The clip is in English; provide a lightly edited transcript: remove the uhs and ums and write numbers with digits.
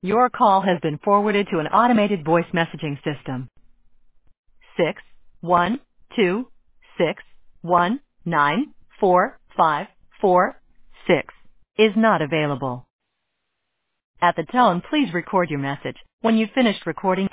Your call has been forwarded to an automated voice messaging system. 61261945446 is not available. At the tone, please record your message. When you've finished recording,